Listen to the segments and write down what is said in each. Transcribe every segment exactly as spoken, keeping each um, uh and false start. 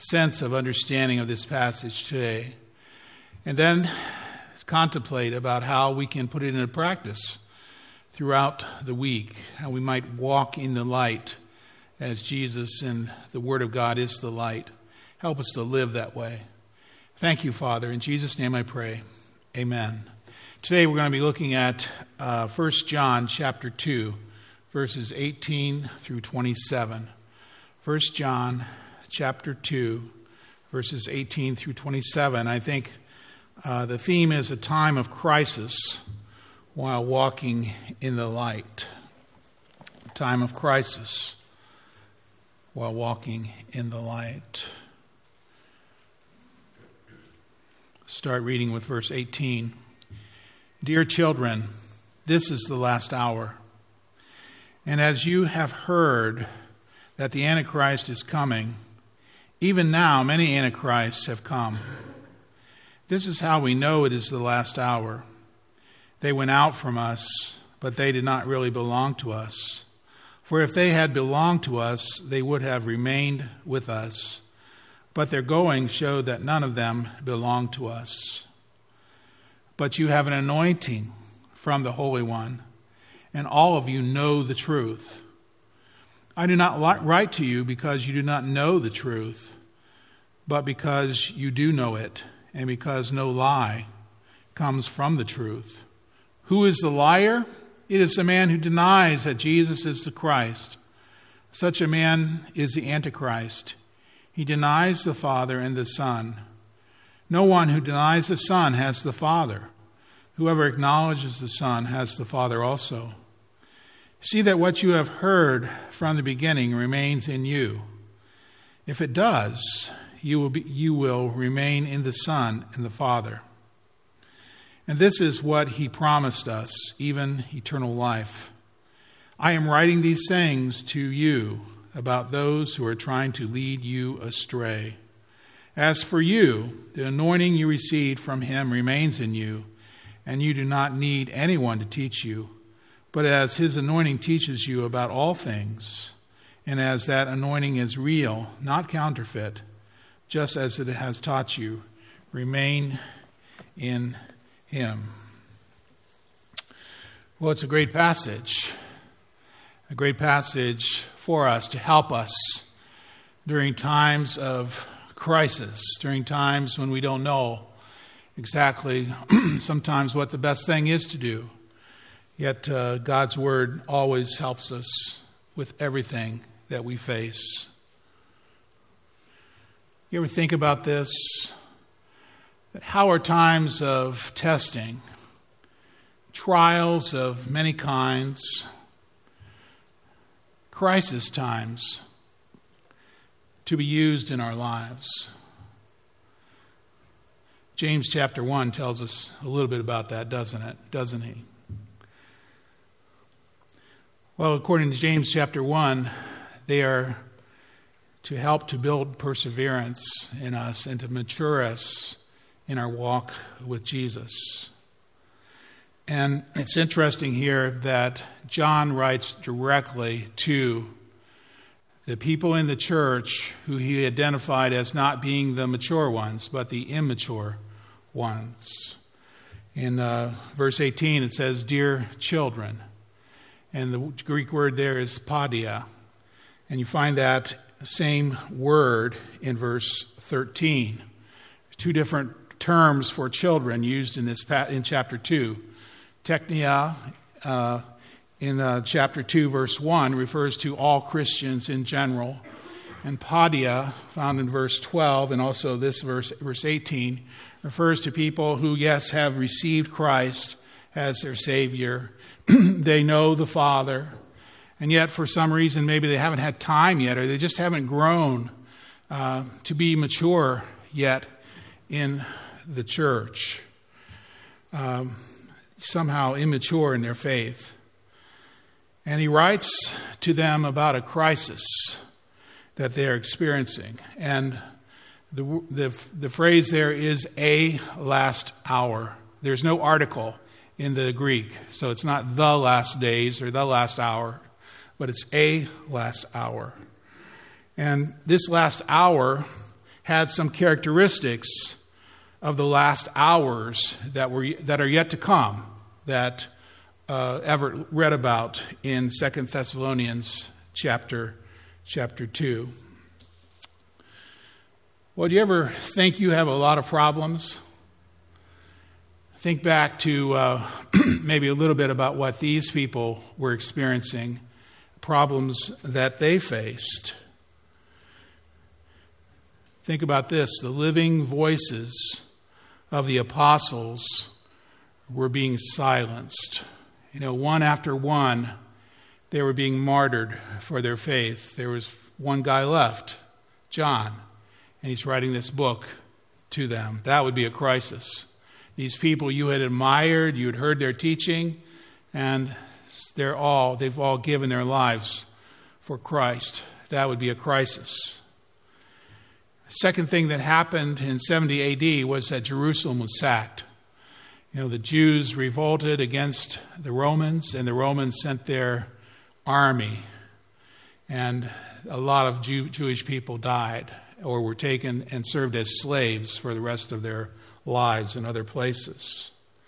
sense of understanding of this passage today. And then contemplate about how we can put it into practice throughout the week, how we might walk in the light as Jesus and the Word of God is the light. Help us to live that way. Thank you, Father. In Jesus' name I pray. Amen. Today we're going to be looking at uh, First John chapter two, verses eighteen through twenty-seven. First John chapter two, verses eighteen through twenty-seven. I think uh, the theme is a time of crisis while walking in the light. A time of crisis while walking in the light. Start reading with verse eighteen. Dear children, this is the last hour. And as you have heard that the Antichrist is coming, even now many Antichrists have come. This is how we know it is the last hour. They went out from us, but they did not really belong to us. For if they had belonged to us, they would have remained with us. But their going showed that none of them belonged to us. But you have an anointing from the Holy One, and all of you know the truth. I do not write to you because you do not know the truth, but because you do know it, and because no lie comes from the truth. Who is the liar? It is the man who denies that Jesus is the Christ. Such a man is the Antichrist. He denies the Father and the Son. No one who denies the Son has the Father. Whoever acknowledges the Son has the Father also. See that what you have heard from the beginning remains in you. If it does, you will be, you will remain in the Son and the Father. And this is what he promised us, even eternal life. I am writing these things to you about those who are trying to lead you astray. As for you, the anointing you received from him remains in you, and you do not need anyone to teach you. But as his anointing teaches you about all things, and as that anointing is real, not counterfeit, just as it has taught you, remain in him. Well, it's a great passage. A great passage for us to help us during times of crisis, during times when we don't know exactly sometimes what the best thing is to do. Yet uh, God's Word always helps us with everything that we face. You ever think about this? That how are times of testing, trials of many kinds, crisis times to be used in our lives? James chapter one tells us a little bit about that, doesn't it? Doesn't he? Well, according to James chapter one, they are to help to build perseverance in us and to mature us in our walk with Jesus. And it's interesting here that John writes directly to the people in the church who he identified as not being the mature ones, but the immature ones. In uh, verse eighteen, it says, "Dear children," and the Greek word there is paidia. And you find that same word in verse thirteen. Two different terms for children used in this in chapter two. Teknia uh, in uh, chapter two, verse one, refers to all Christians in general. And paidia, found in verse twelve, and also this verse, verse eighteen, refers to people who, yes, have received Christ as their Savior. They know the Father, and yet for some reason maybe they haven't had time yet, or they just haven't grown uh, to be mature yet in the church. Um, somehow immature in their faith. And he writes to them about a crisis that they're experiencing. And the, the, the phrase there is a last hour. There's no article in the Greek. So it's not the last days or the last hour, but it's a last hour. And this last hour had some characteristics of the last hours that were that are yet to come, that uh, Everett read about in Second Thessalonians chapter chapter two. Well, do you ever think you have a lot of problems? Think back to uh, maybe a little bit about what these people were experiencing, problems that they faced. Think about this. The living voices of the apostles were being silenced. You know, one after one, they were being martyred for their faith. There was one guy left, John, and he's writing this book to them. That would be a crisis. These people you had admired, you had heard their teaching, and they're all, they've all given their lives for Christ. That would be a crisis. The second thing that happened in seventy A D was that Jerusalem was sacked. You know, the Jews revolted against the Romans, and the Romans sent their army, and a lot of Jew, Jewish people died or were taken and served as slaves for the rest of their lives in other places.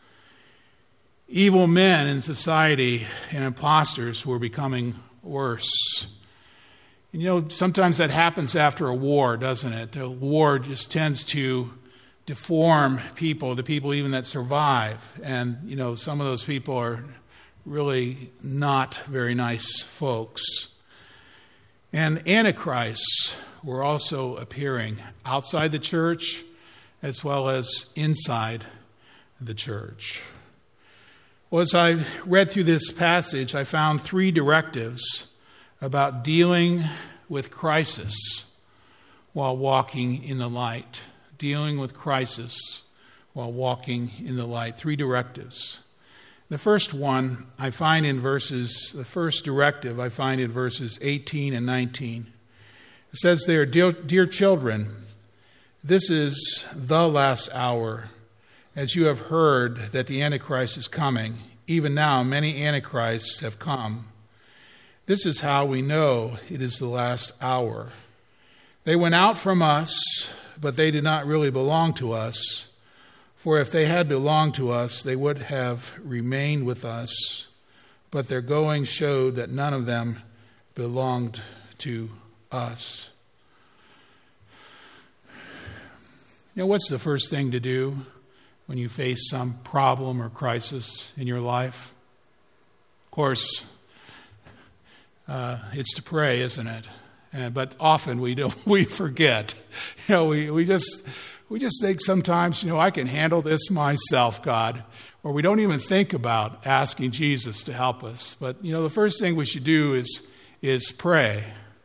Evil men in society and imposters were becoming worse. And you know, sometimes that happens after a war, doesn't it? A war just tends to deform people, the people even that survive. And, you know, some of those people are really not very nice folks. And antichrists were also appearing outside the church as well as inside the church. Well, as I read through this passage, I found three directives about dealing with crisis while walking in the light. Dealing with crisis while walking in the light. Three directives. The first one I find in verses, the first directive I find in verses eighteen and nineteen. It says there, Dear, dear children, this is the last hour, as you have heard that the Antichrist is coming. Even now, many Antichrists have come. This is how we know it is the last hour. They went out from us, but they did not really belong to us. For if they had belonged to us, they would have remained with us. But their going showed that none of them belonged to us. You know, what's the first thing to do when you face some problem or crisis in your life? Of course, uh, it's to pray, isn't it? And, but often we don't. We forget. You know, we, we just we just think sometimes, you know, I can handle this myself, God, or we don't even think about asking Jesus to help us. But you know, the first thing we should do is is pray.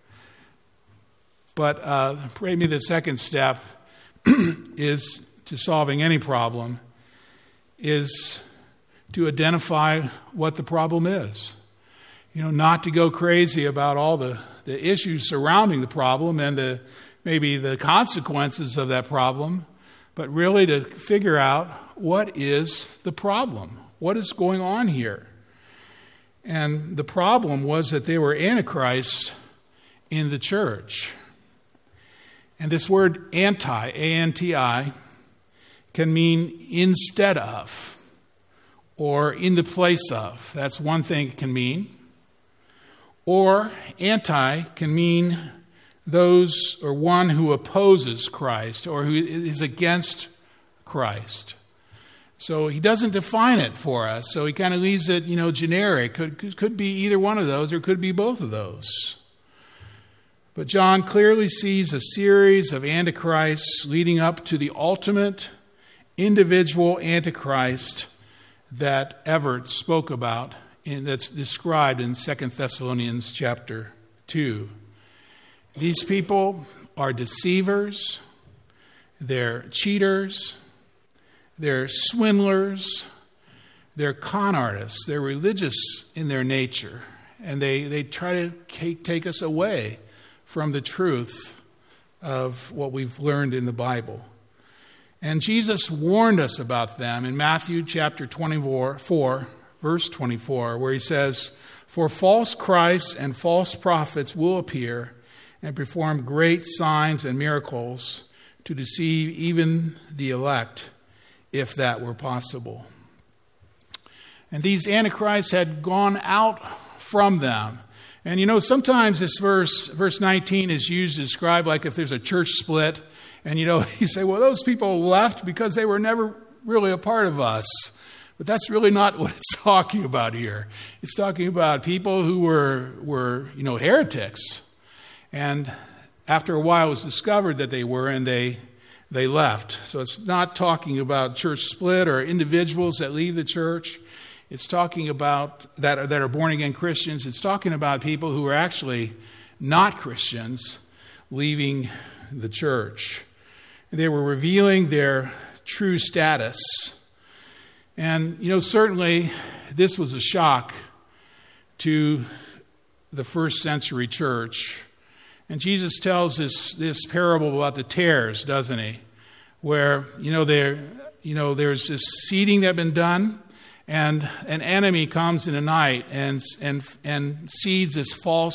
But uh, maybe the second step is to solving any problem is to identify what the problem is. You know, not to go crazy about all the, the issues surrounding the problem and the maybe the consequences of that problem, but really to figure out what is the problem, what is going on here. And the problem was that there were antichrists in the church. And this word anti, A N T I, can mean instead of or in the place of. That's one thing it can mean. Or anti can mean those or one who opposes Christ or who is against Christ. So he doesn't define it for us. So he kind of leaves it, you know, generic. Could, could be either one of those or could be both of those. But John clearly sees a series of antichrists leading up to the ultimate individual antichrist that Everett spoke about, and that's described in Second Thessalonians chapter two. These people are deceivers, they're cheaters, they're swindlers, they're con artists, they're religious in their nature, and they, they try to take, take us away from the truth of what we've learned in the Bible. And Jesus warned us about them in Matthew chapter twenty-four, verse twenty-four, where he says, "For false Christs and false prophets will appear and perform great signs and miracles to deceive even the elect, if that were possible. And these antichrists had gone out from them. And you know, sometimes this verse, verse nineteen, is used to describe like if there's a church split, and you know, you say, well, those people left because they were never really a part of us. But that's really not what it's talking about here. It's talking about people who were, were you know, heretics. And after a while it was discovered that they were, and they they left. So it's not talking about church split or individuals that leave the church. It's talking about that are, that are born-again Christians. It's talking about people who are actually not Christians leaving the church. They were revealing their true status. And, you know, certainly this was a shock to the first century church. And Jesus tells this, this parable about the tares, doesn't he? Where, you know, there, you know, there's this seeding that had been done, and an enemy comes in the night and and and seeds this false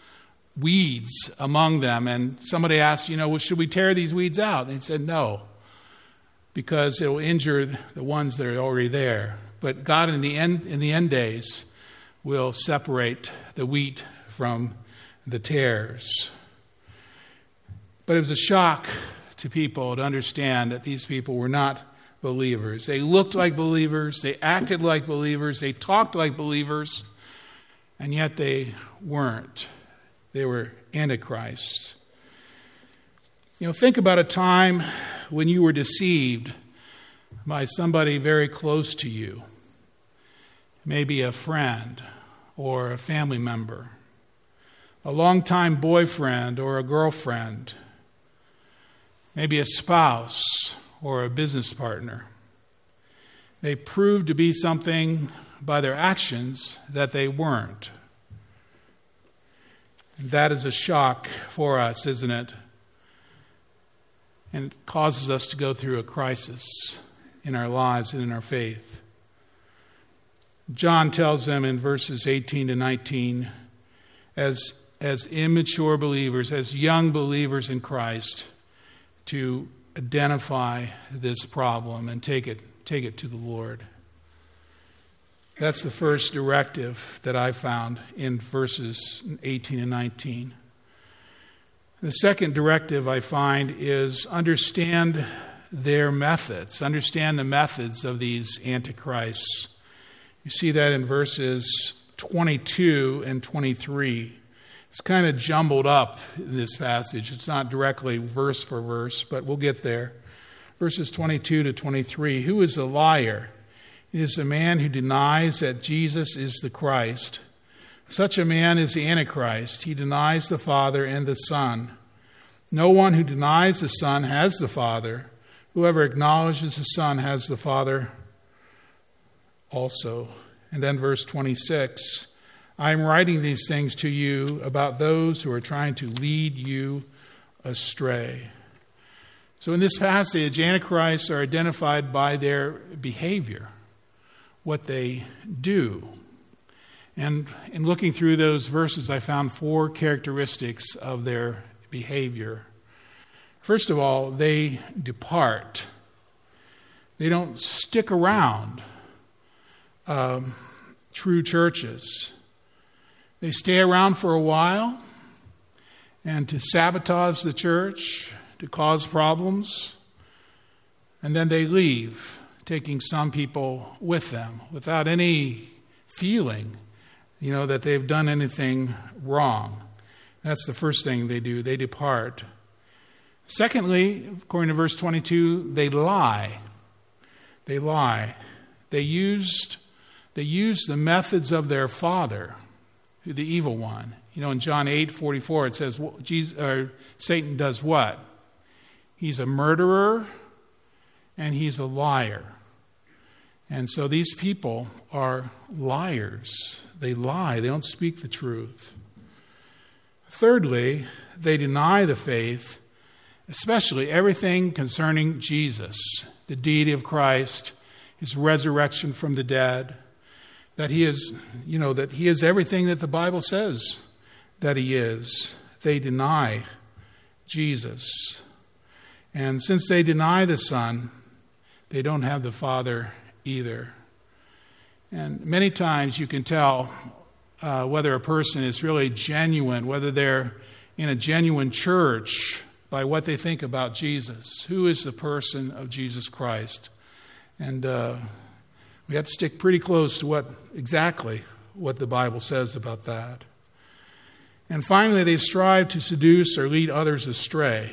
weeds among them. And somebody asked, you know, well, should we tear these weeds out? And he said, no, because it will injure the ones that are already there. But God, in the end, in the end days, will separate the wheat from the tares. But it was a shock to people to understand that these people were not believers. They looked like believers, they acted like believers, they talked like believers, and yet they weren't. They were antichrists. You know, think about a time when you were deceived by somebody very close to you, maybe a friend or a family member, a longtime boyfriend or a girlfriend, maybe a spouse or a business partner. They proved to be something by their actions that they weren't. And that is a shock for us, isn't it? And it causes us to go through a crisis in our lives and in our faith. John tells them in verses eighteen to nineteen, as, as immature believers, as young believers in Christ, to identify this problem and take it take it to the Lord. That's the first directive that I found in verses eighteen and nineteen. The second directive I find is understand their methods. Understand the methods of these antichrists. You see that in verses twenty-two and twenty-three. It's kind of jumbled up in this passage. It's not directly verse for verse, but we'll get there. Verses twenty-two to twenty-three. Who is a liar? It is the man who denies that Jesus is the Christ. Such a man is the Antichrist. He denies the Father and the Son. No one who denies the Son has the Father. Whoever acknowledges the Son has the Father also. And then verse twenty-six. I am writing these things to you about those who are trying to lead you astray. So in this passage, antichrists are identified by their behavior, what they do. And in looking through those verses, I found four characteristics of their behavior. First of all, they depart. They don't stick around um, true churches. They stay around for a while and to sabotage the church, to cause problems, and then they leave, taking some people with them without any feeling, you know, that they've done anything wrong. That's the first thing they do. They depart. Secondly, according to verse twenty-two, they lie. They lie. They used, they used the methods of their father, the evil one. You know, in John eight forty-four, it says Jesus, or Satan does what? He's a murderer and he's a liar. And so these people are liars. They lie. They don't speak the truth. Thirdly, they deny the faith, especially everything concerning Jesus, the deity of Christ, his resurrection from the dead, that he is, you know, that he is everything that the Bible says that he is. They deny Jesus. And since they deny the Son, they don't have the Father either. And many times you can tell uh, whether a person is really genuine, whether they're in a genuine church, by what they think about Jesus. Who is the person of Jesus Christ? And uh, we have to stick pretty close to what exactly what the Bible says about that. And finally, they strive to seduce or lead others astray.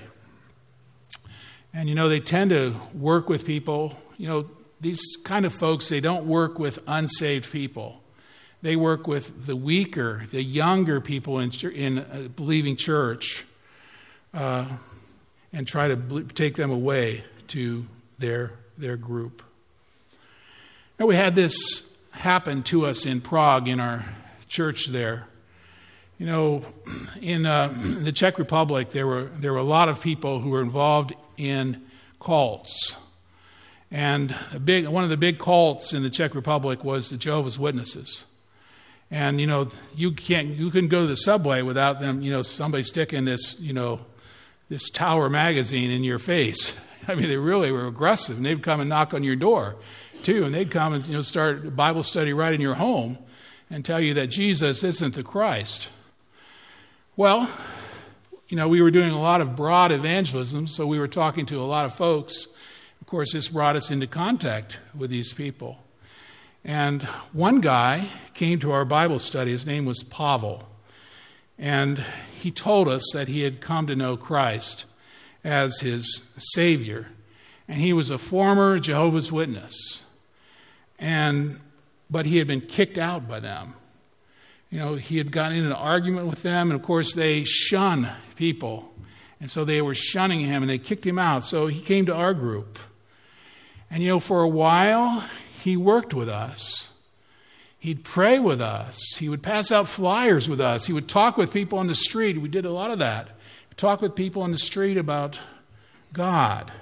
And, you know, they tend to work with people. You know, these kind of folks, they don't work with unsaved people. They work with the weaker, the younger people in, in a believing church uh, and try to ble- take them away to their, their group. Now, we had this happen to us in Prague in our church there. You know, in uh, the Czech Republic, there were there were a lot of people who were involved in cults, and a big one of the big cults in the Czech Republic was the Jehovah's Witnesses. And you know, you can't you couldn't go to the subway without them. You know, somebody sticking this you know this Tower magazine in your face. I mean, they really were aggressive, and they'd come and knock on your door too, and they'd come and you know start a Bible study right in your home and tell you that Jesus isn't the Christ. Well, you know, we were doing a lot of broad evangelism, so we were talking to a lot of folks. Of course, this brought us into contact with these people. And one guy came to our Bible study. His name was Pavel. And he told us that he had come to know Christ as his Savior. And he was a former Jehovah's Witness. And but he had been kicked out by them. You know, he had gotten in an argument with them, and of course they shun people. And so they were shunning him, and they kicked him out. So he came to our group. And, you know, for a while, he worked with us. He'd pray with us. He would pass out flyers with us. He would talk with people on the street. We did a lot of that. Talk with people on the street about God.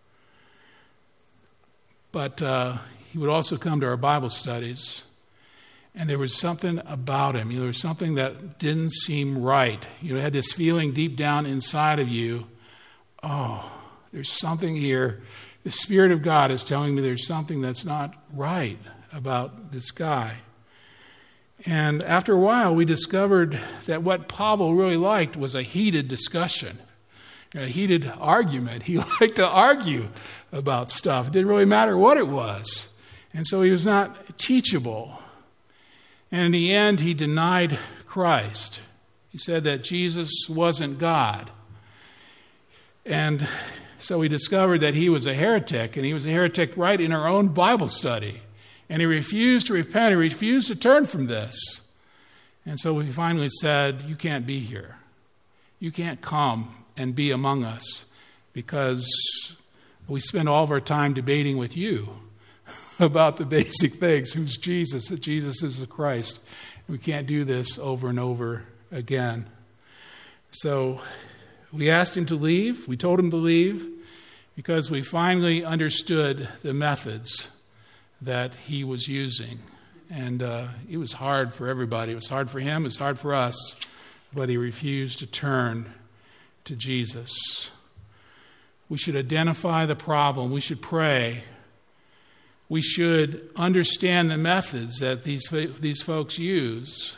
But uh, he would also come to our Bible studies. And there was something about him. You know, there was something that didn't seem right. You had this feeling deep down inside of you, oh, there's something here. The Spirit of God is telling me there's something that's not right about this guy. And after a while, we discovered that what Pavel really liked was a heated discussion, a heated argument. He liked to argue about stuff. It didn't really matter what it was. And so he was not teachable. And in the end, he denied Christ. He said that Jesus wasn't God. And so we discovered that he was a heretic, and he was a heretic right in our own Bible study. And he refused to repent. He refused to turn from this. And so we finally said, you can't be here. You can't come and be among us because we spend all of our time debating with you about the basic things. Who's Jesus? That Jesus is the Christ. We can't do this over and over again. So we asked him to leave. We told him to leave because we finally understood the methods that he was using. And uh, it was hard for everybody. It was hard for him. It was hard for us. But he refused to turn to Jesus. We should identify the problem. We should pray. We should understand the methods that these these folks use.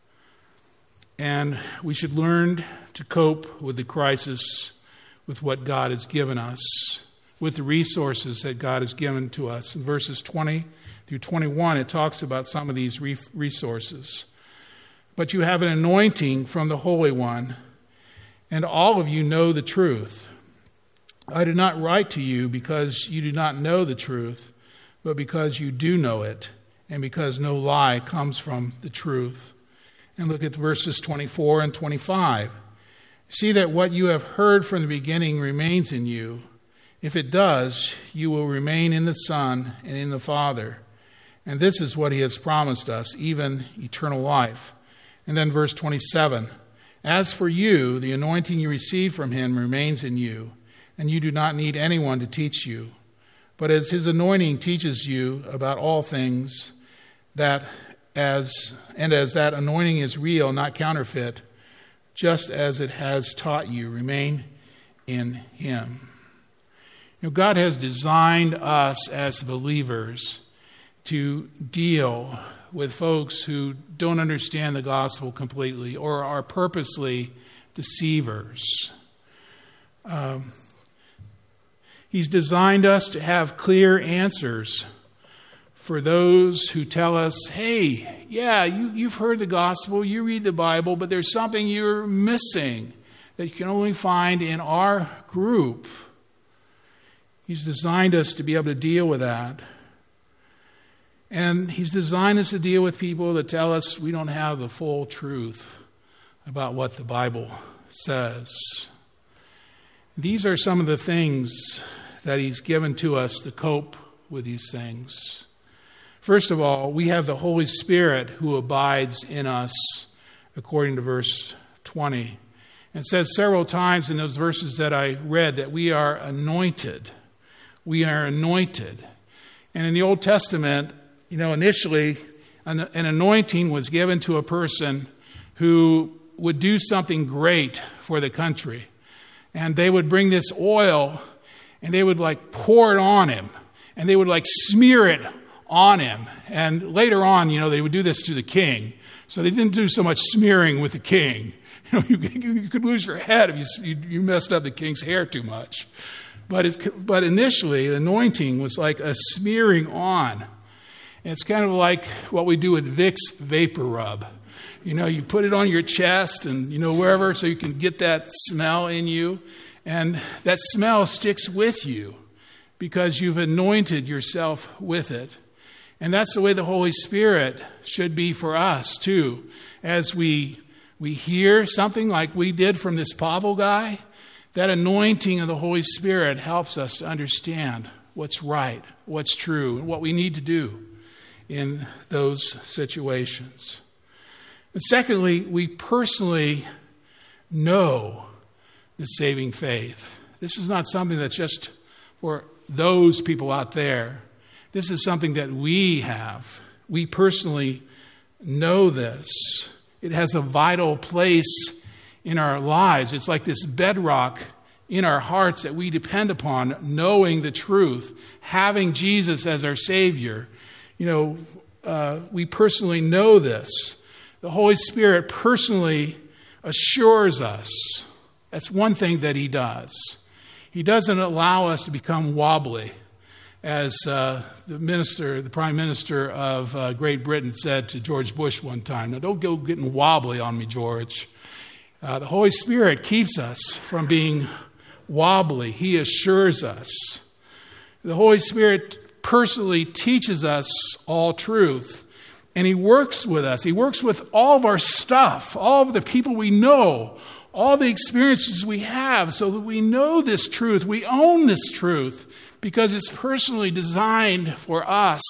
And we should learn to cope with the crisis with what God has given us, with the resources that God has given to us. In verses twenty through twenty-one, it talks about some of these resources. But you have an anointing from the Holy One, and all of you know the truth. I did not write to you because you do not know the truth, but because you do know it, and because no lie comes from the truth. And look at verses twenty-four and twenty-five. See that what you have heard from the beginning remains in you. If it does, you will remain in the Son and in the Father. And this is what he has promised us, even eternal life. And then verse twenty-seven. As for you, the anointing you received from him remains in you, and you do not need anyone to teach you. But as his anointing teaches you about all things, that as and as that anointing is real, not counterfeit, just as it has taught you, remain in him. You know, God has designed us as believers to deal with folks who don't understand the gospel completely or are purposely deceivers. Um, he's designed us to have clear answers for those who tell us, hey, yeah, you, you've heard the gospel, you read the Bible, but there's something you're missing that you can only find in our group. He's designed us to be able to deal with that. And he's designed us to deal with people that tell us we don't have the full truth about what the Bible says. These are some of the things that he's given to us to cope with these things. First of all, we have the Holy Spirit who abides in us, according to verse twenty. It says several times in those verses that I read that we are anointed. We are anointed. And in the Old Testament, you know, initially, an, an anointing was given to a person who would do something great for the country. And they would bring this oil and they would like pour it on him. And they would like smear it on him. And later on, you know, they would do this to the king. So they didn't do so much smearing with the king. You know, you, you could lose your head if you, you messed up the king's hair too much. But, it's, but initially, the anointing was like a smearing on. And it's kind of like what we do with Vicks Vapor Rub. You know, you put it on your chest and, you know, wherever so you can get that smell in you. And that smell sticks with you because you've anointed yourself with it. And that's the way the Holy Spirit should be for us, too. As we we hear something like we did from this Pavel guy, that anointing of the Holy Spirit helps us to understand what's right, what's true, and what we need to do in those situations. And secondly, we personally know the saving faith. This is not something that's just for those people out there. This is something that we have. We personally know this. It has a vital place in our lives. It's like this bedrock in our hearts that we depend upon, knowing the truth, having Jesus as our Savior. You know, uh, we personally know this. The Holy Spirit personally assures us. That's one thing that he does. He doesn't allow us to become wobbly. As uh, the minister, the Prime Minister of uh, Great Britain said to George Bush one time, "Now don't go getting wobbly on me, George." Uh, the Holy Spirit keeps us from being wobbly. He assures us. The Holy Spirit personally teaches us all truth. And he works with us. He works with all of our stuff, all of the people we know, all the experiences we have, so that we know this truth. We own this truth because it's personally designed for us.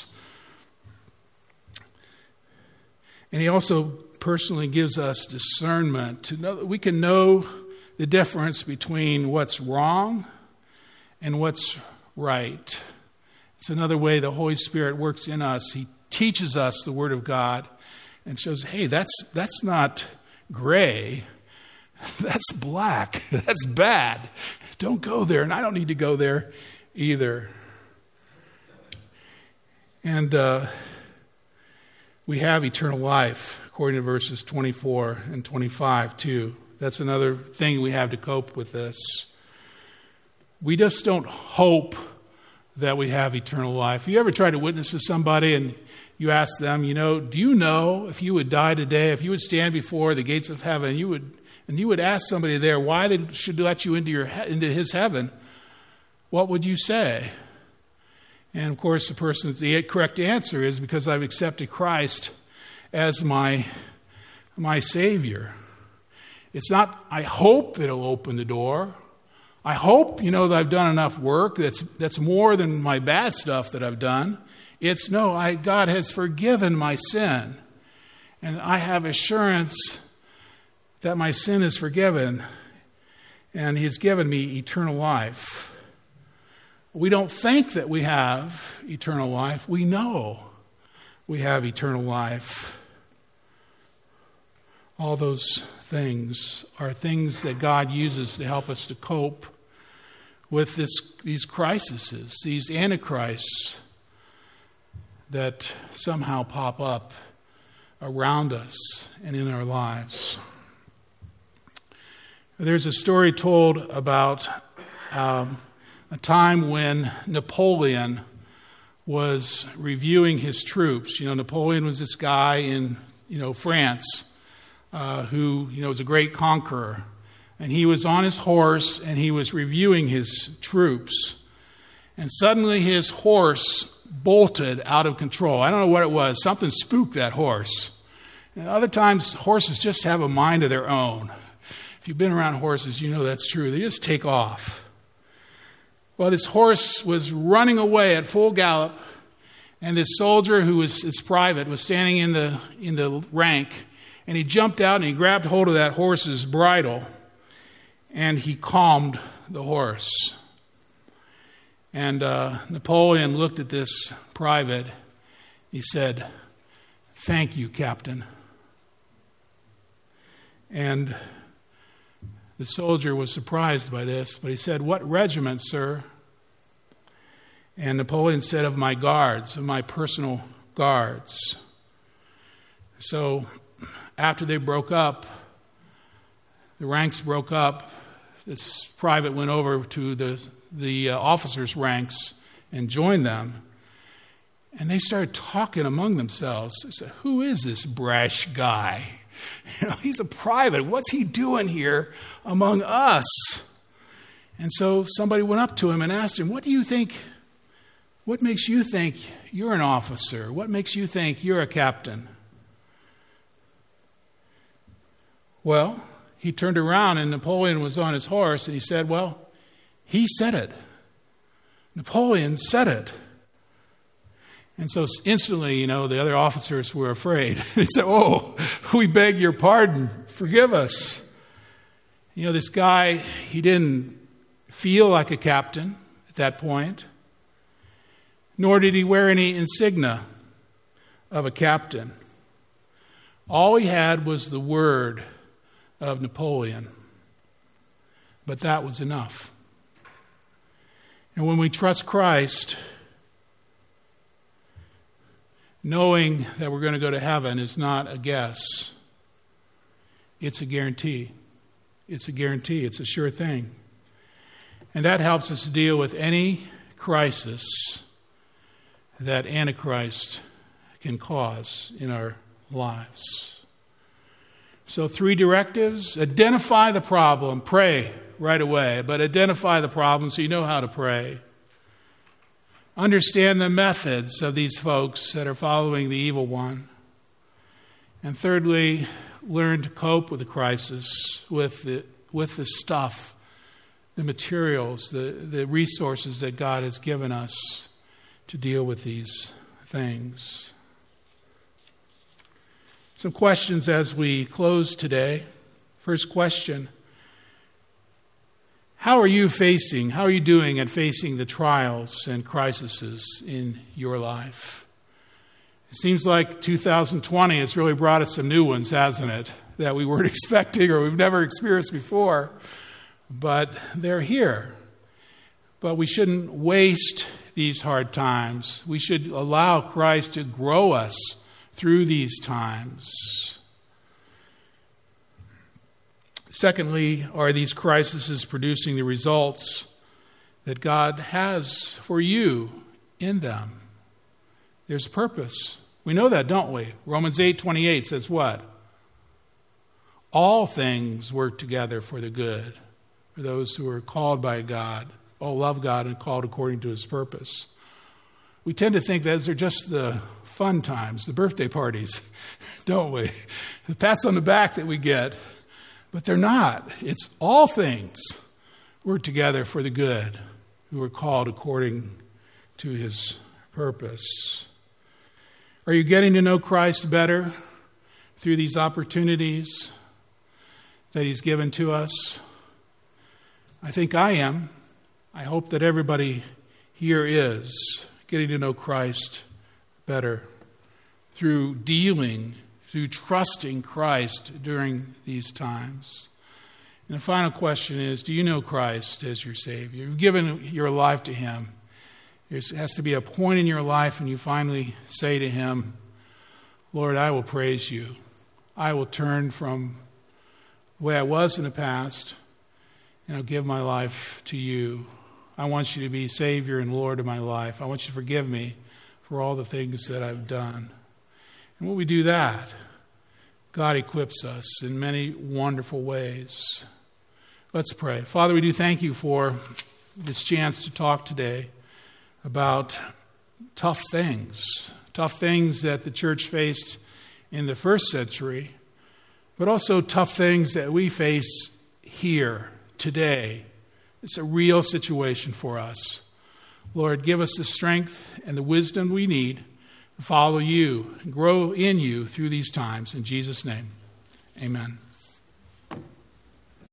And he also personally gives us discernment to know that we can know the difference between what's wrong and what's right. It's another way the Holy Spirit works in us. He teaches us the Word of God and shows, hey, that's that's not gray. That's black. That's bad. Don't go there. And I don't need to go there either. And uh, we have eternal life, according to verses twenty-four and twenty-five, too. That's another thing we have to cope with this. We just don't hope that we have eternal life. You ever try to witness to somebody and you ask them, you know, do you know if you would die today, if you would stand before the gates of heaven, you would, and you would ask somebody there why they should let you into your into his heaven, what would you say? And of course, the person's the correct answer is because I've accepted Christ as my my Savior. It's not, I hope that it'll open the door. I hope, you know, that I've done enough work that's that's more than my bad stuff that I've done. It's no, I, God has forgiven my sin. And I have assurance that my sin is forgiven. And he's given me eternal life. We don't think that we have eternal life. We know we have eternal life. All those things are things that God uses to help us to cope with this, these crises, these antichrists that somehow pop up around us and in our lives. There's a story told about um, a time when Napoleon was reviewing his troops. You know, Napoleon was this guy in, you know, France uh, who, you know, was a great conqueror. And he was on his horse and he was reviewing his troops. And suddenly his horse bolted out of control. I don't know what it was. Something spooked that horse. And other times, horses just have a mind of their own. If you've been around horses, you know that's true. They just take off. Well, this horse was running away at full gallop, and this soldier who was his private was standing in the in the rank, and he jumped out and he grabbed hold of that horse's bridle, and he calmed the horse. And uh, Napoleon looked at this private. He said, "Thank you, Captain." And the soldier was surprised by this, but he said, "What regiment, sir?" And Napoleon said, "Of my guards, of my personal guards." So after they broke up, the ranks broke up, this private went over to the, the uh, officers' ranks and joined them. And they started talking among themselves. They said, "Who is this brash guy? You know, he's a private. What's he doing here among us?" And so somebody went up to him and asked him, "What do you think, what makes you think you're an officer? What makes you think you're a captain?" Well, he turned around and Napoleon was on his horse and he said, "Well, he said it. Napoleon said it." And so instantly, you know, the other officers were afraid. They said, "Oh, we beg your pardon. Forgive us." You know, this guy, he didn't feel like a captain at that point, nor did he wear any insignia of a captain. All he had was the word of Napoleon. But that was enough. And when we trust Christ, knowing that we're going to go to heaven is not a guess. It's a guarantee. It's a guarantee. It's a sure thing. And that helps us to deal with any crisis that Antichrist can cause in our lives. So three directives. Identify the problem. Pray right away. But identify the problem so you know how to pray. Understand the methods of these folks that are following the evil one. And thirdly, learn to cope with the crisis, with the, with the stuff, the materials, the, the resources that God has given us to deal with these things. Some questions as we close today. First question. How are you facing, how are you doing at facing the trials and crises in your life? It seems like two thousand twenty has really brought us some new ones, hasn't it? That we weren't expecting or we've never experienced before. But they're here. But we shouldn't waste these hard times. We should allow Christ to grow us through these times. Secondly, are these crises producing the results that God has for you in them? There's purpose. We know that, don't we? Romans eight twenty-eight says what? All things work together for the good, for those who are called by God, all love God and called according to His purpose. We tend to think those are just the fun times, the birthday parties, don't we? The pats on the back that we get. But they're not. It's all things work together for the good who are called according to His purpose. Are you getting to know Christ better through these opportunities that He's given to us? I think I am. I hope that everybody here is getting to know Christ better through dealing through trusting Christ during these times. And the final question is, do you know Christ as your Savior? You've given your life to Him. There has to be a point in your life when you finally say to Him, Lord, I will praise you. I will turn from the way I was in the past, and I'll give my life to you. I want you to be Savior and Lord of my life. I want you to forgive me for all the things that I've done. And when we do that, God equips us in many wonderful ways. Let's pray. Father, we do thank you for this chance to talk today about tough things, tough things that the church faced in the first century, but also tough things that we face here today. It's a real situation for us. Lord, give us the strength and the wisdom we need to follow you and grow in you through these times. In Jesus' name, amen.